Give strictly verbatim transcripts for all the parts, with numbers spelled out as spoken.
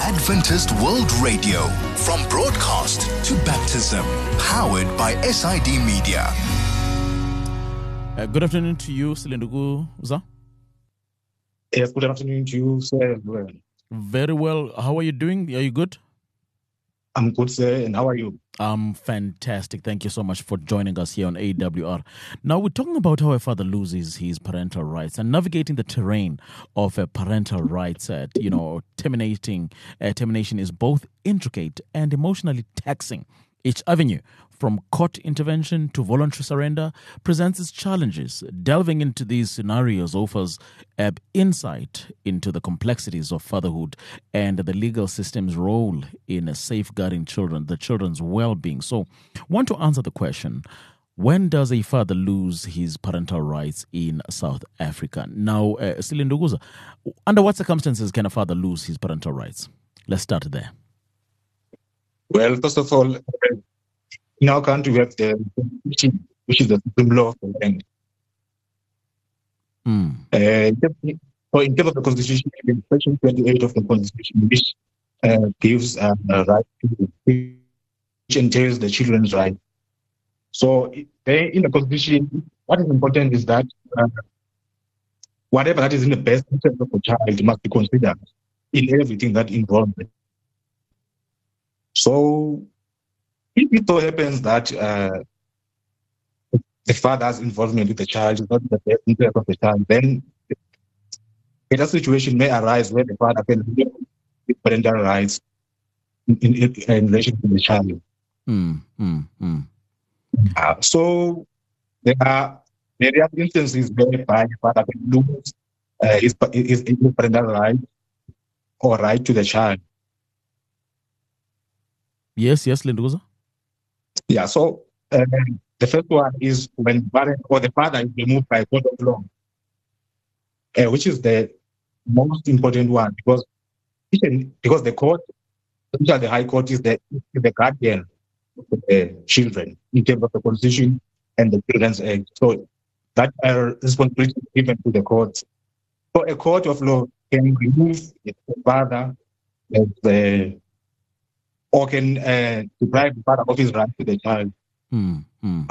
Adventist World Radio, from broadcast to baptism, powered by S I D Media. Uh, good afternoon to you, Silinduguza. Yes, good afternoon to you, sir. Well, Very well. How are you doing? Are you good? I'm good, sir. And how are you? Um, fantastic. Thank you so much for joining us here on A W R. Now, we're talking about how a father loses his parental rights and navigating the terrain of uh, parental rights. Uh, you know, terminating uh, termination is both intricate and emotionally taxing. Each avenue, from court intervention to voluntary surrender, presents its challenges. Delving into these scenarios offers uh, insight into the complexities of fatherhood and the legal system's role in uh, safeguarding children, the children's well-being. So, want to answer the question, when does a father lose his parental rights in South Africa? Now, uh, Silinduguza, under what circumstances can a father lose his parental rights? Let's start there. Well, first of all, uh, in our country, we have the Constitution, which is the supreme law of the land. Mm. Uh, in terms- so, in terms of the Constitution, in Section twenty-eight of the Constitution, which uh, gives uh, a right to, which entails the children's right. So, it- they, in the Constitution, what is important is that uh, whatever that is in the best interest of the child must be considered in everything that involves it. So, if it so happens that uh, the father's involvement with the child is not in the best interest of the child, then a situation may arise where the father can lose his parental rights in, in, in relation to the child. Mm, mm, mm. Uh, so, there are various instances whereby the father can lose uh, his, his, his parental rights or right to the child. Yes, yes, Linduguza. Yeah, so uh, the first one is when parent or the father is removed by court of law, uh, which is the most important one because because the court, especially the High Court, is the is the guardian of the children in terms of the Constitution and the Children's Act. So that uh, responsibility is given to the courts. So a court of law can remove the father as the or can uh, deprive the father of his right to the child. Mm, mm.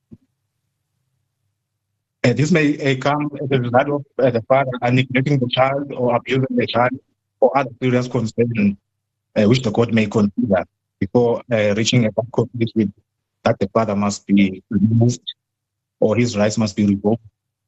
Uh, this may uh, come as a result of uh, the father uh, neglecting the child or abusing the child or other serious concerns uh, which the court may consider before uh, reaching a conclusion that the father must be removed or his rights must be revoked.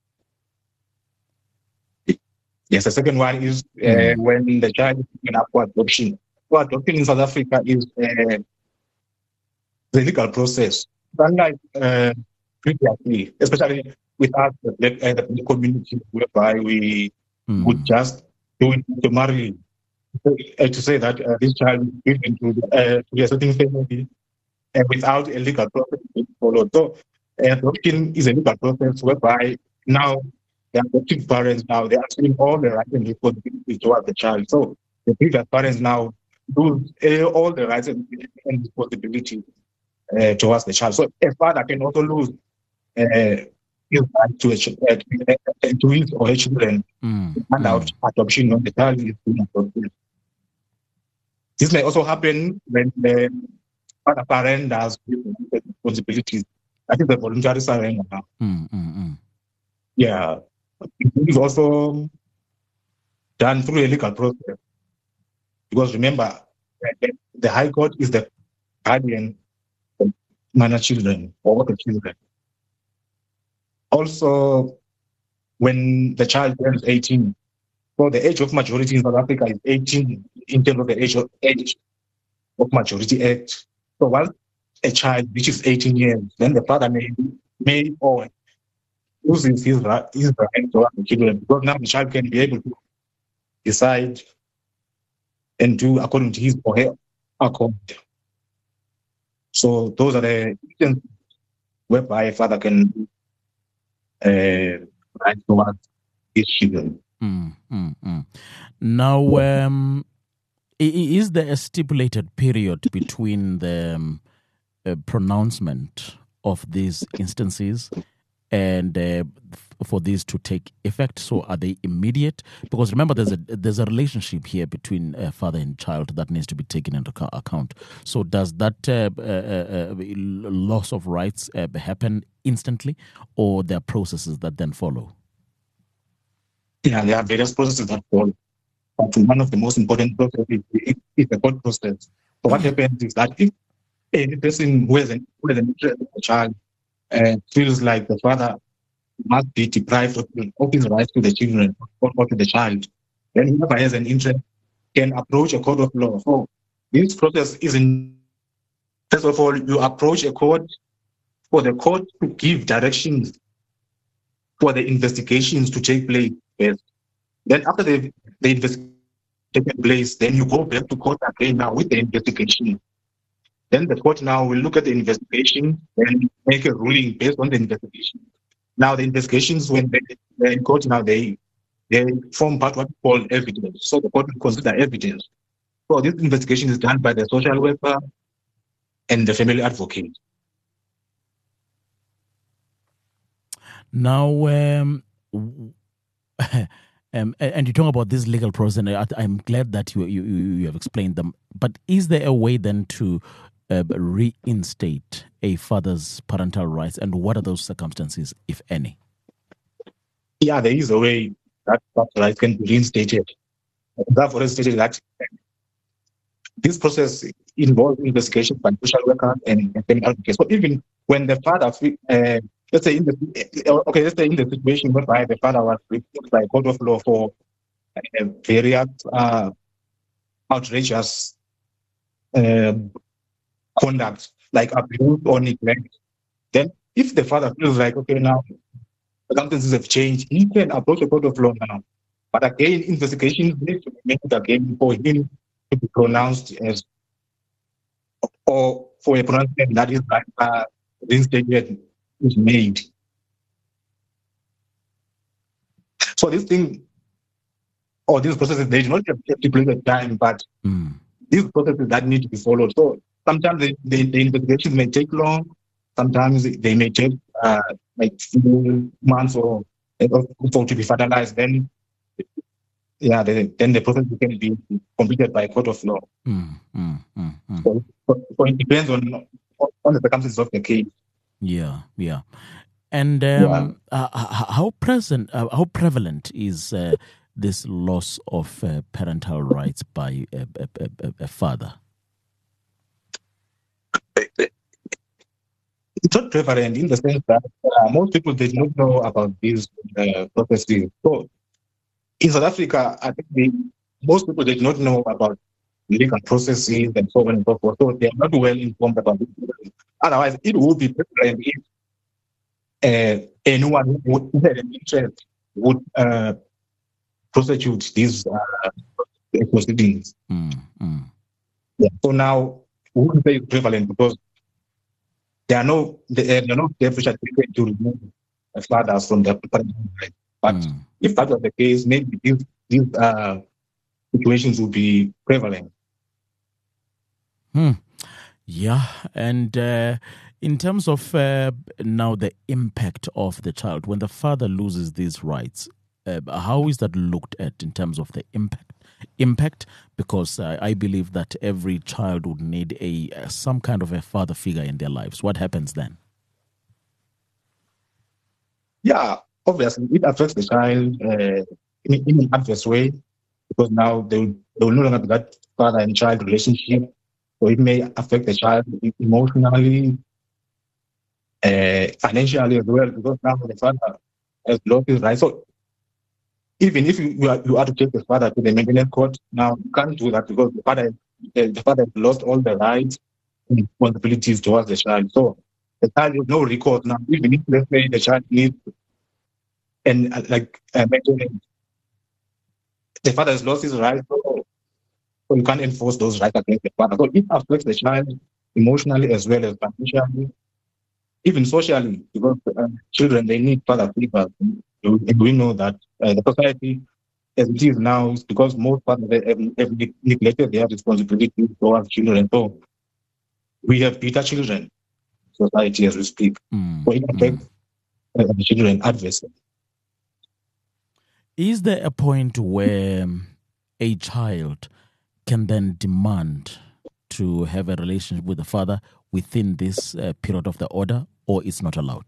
Yes, the second one is uh, Mm. when the child is taken up for adoption. So adoption in South Africa is uh, the legal process. Unlike uh, previously, especially with us, the black uh, the black community, whereby we Mm. would just do it summarily uh, to say that uh, this child is given to, the, uh, to a certain family uh, without a legal process being followed. So uh, adoption is a legal process whereby now the adoptive parents now they're assuming all the rights and responsibilities towards the child. So the previous parents now lose uh, all the rights and, and responsibilities uh, towards the child. So a father can also lose uh, his right to, a, ch- uh, to uh, to his or her children Mm. and out Mm. adoption when the child is being adopted. This may also happen when the father parent has responsibilities. That is the voluntary surrender now. Mm. Mm. Mm. Yeah. It is also done through a legal process. Because remember, uh, the High Court is the guardian of minor children or the children. Also, when the child turns eighteen, so the age of majority in South Africa is eighteen in terms of the age of age of majority act. So once a child reaches eighteen years, then the father may may or loses his right his right to have the children because now the child can be able to decide and do according to his or her accord. So those are the instances whereby a father can uh, right towards his children. Mm. Mm. Mm. Now, um, i- i- is there a stipulated period between the um, uh, pronouncement of these instances and uh, for these to take effect? So are they immediate? Because remember, there's a there's a relationship here between uh, father and child that needs to be taken into account. So does that uh, uh, uh, loss of rights uh, happen instantly, or there are processes that then follow? Yeah, there are various processes that follow. But one of the most important processes is, is the court process. So what happens is that if any person who has an, who has an interest in the child uh, feels like the father must be deprived of, of his rights to the children or, or to the child, then whoever has an interest can approach a court of law. So this process isn't, first of all, you approach a court for the court to give directions for the investigations to take place. Yes. Then after the, the investigation takes place, then you go back to court again now with the investigation. Then the court now will look at the investigation and make a ruling based on the investigation. Now the investigations, when they, they're in court now, they they form part of what we call evidence. So the court will consider evidence. So this investigation is done by the social worker and the family advocate. Now, um, um, and you talk about this legal process, and I, I'm glad that you, you you have explained them. But is there a way then to uh, reinstate a father's parental rights, and what are those circumstances, if any? Yeah, there is a way that that right can be reinstated. Therefore, stated that this process involves investigation by social worker and family advocates. So even when the father, uh, let's say in the okay, let's say in the situation whereby the father was removed by court of law for uh, various uh, outrageous uh, conduct like abuse or neglect, then if the father feels like, okay, now circumstances have changed, he can approach a court of law now. But again, investigations need to be made again for him to be pronounced as, or for a pronouncement that is like uh, reinstated is made. So this thing, or these processes, they do not have stipulated time, but mm. these processes that need to be followed. So sometimes the, the, the investigations may take long, sometimes they may take uh, like few months or, or to be finalized. Then, yeah, the, then the process can be completed by a court of law. Mm, mm, mm, mm. So, so it depends on on the circumstances of the case. Yeah, yeah. And um, yeah. Uh, how present, uh, how prevalent is uh, this loss of uh, parental rights by a, a, a, a father? It's not prevalent in the sense that uh, most people did not know about these uh, processes. So in South Africa, I think the, most people did not know about legal processes and so on and so forth. So they are not well informed about it. Otherwise, it would be prevalent if uh, anyone who had an interest would uh, prosecute these uh, proceedings. Mm, mm. Yeah. So now, we wouldn't say it's prevalent because there are no there are no steps which are taken to remove fathers from their parental rights. But mm. if that was the case, maybe these these uh, situations would be prevalent. Hmm. Yeah, and uh, in terms of uh, now the impact of the child, when the father loses these rights, uh, how is that looked at in terms of the impact? Impact, because uh, I believe that every child would need a uh, some kind of a father figure in their lives. What happens then? Yeah, obviously it affects the child uh, in, in an adverse way, because now they will, they will no longer be that father and child relationship. So it may affect the child emotionally, uh, financially as well, because now the father has lost his rights. So even if you, you, are, you are to take the father to the maintenance court, now you can't do that because the father, the, the father has lost all the rights and responsibilities towards the child. So the child has no recourse now. Even if, let's say, the child needs and uh, like uh, maintenance, the father has lost his rights, so, so you can't enforce those rights against the father. So it affects the child emotionally as well as financially, even socially, because uh, children, they need father figures. And we know that uh, the society, as it is now, is because most fathers have, have neglected their responsibility towards children. So we have bitter children, society as we speak. Mm, so it affects mm. uh, the children adversely. Is there a point where a child can then demand to have a relationship with the father within this uh, period of the order, or it's not allowed?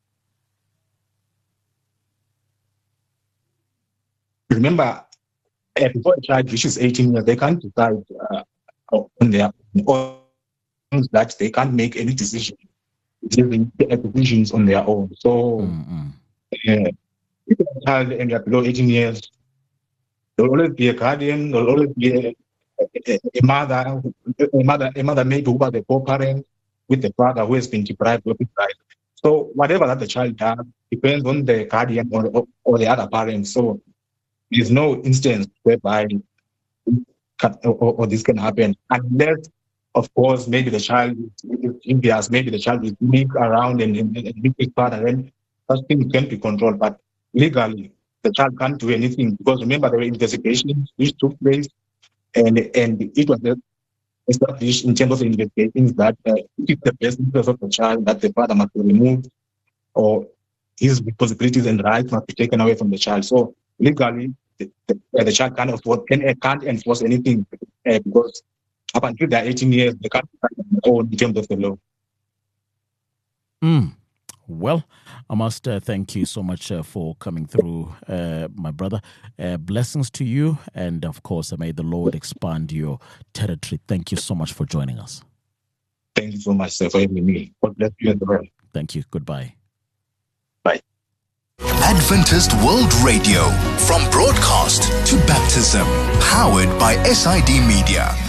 Remember, uh, before a child reaches eighteen years, they can't decide uh, on their own that they can't make any decision, decisions on their own. So, mm-hmm. uh, if a child and they are below eighteen years, there will always be a guardian, there will always be a, a, a mother, a mother, a mother maybe who was the co-parent with the father who has been deprived of his right. So whatever that the child does depends on the guardian or, or, or the other parent. So there's no instance whereby can, or, or this can happen unless, of course, maybe the child, if there's maybe the child is weak around and, and, and weak his father, then such things can be controlled. But legally, the child can't do anything because remember there were investigations which took place, and and it was established in terms of the investigations that uh, it is the best interest of the child that the father must be removed or his responsibilities and rights must be taken away from the child. So legally, the, the, the child can't afford, can, can't enforce anything uh, because up until they're eighteen years, they can't own in terms of the law. Mm. Well, I must uh, thank you so much uh, for coming through, uh, my brother. Uh, blessings to you. And of course, may the Lord expand your territory. Thank you so much for joining us. Thank you so much, sir, for having me. God bless you as well. Thank you. Goodbye. Bye. Adventist World Radio, from broadcast to baptism, powered by S I D Media.